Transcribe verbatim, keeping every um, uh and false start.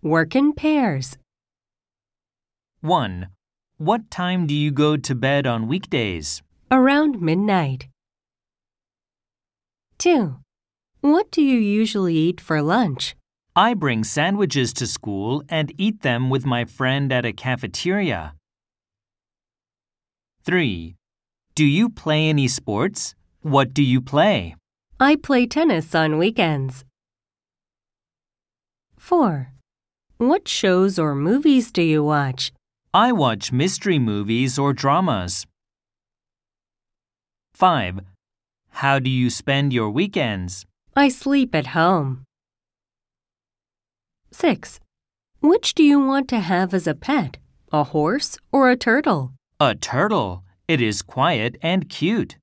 Work in pairs. one. What time do you go to bed on weekdays? Around midnight. two. What do you usually eat for lunch? I bring sandwiches to school and eat them with my friend at a cafeteria. three. Do you play any sports? What do you play? I play tennis on weekends. four. What shows or movies do you watch? I watch mystery movies or dramas. five. How do you spend your weekends? I sleep at home. six. Which do you want to have as a pet, a horse or a turtle? A turtle. It is quiet and cute.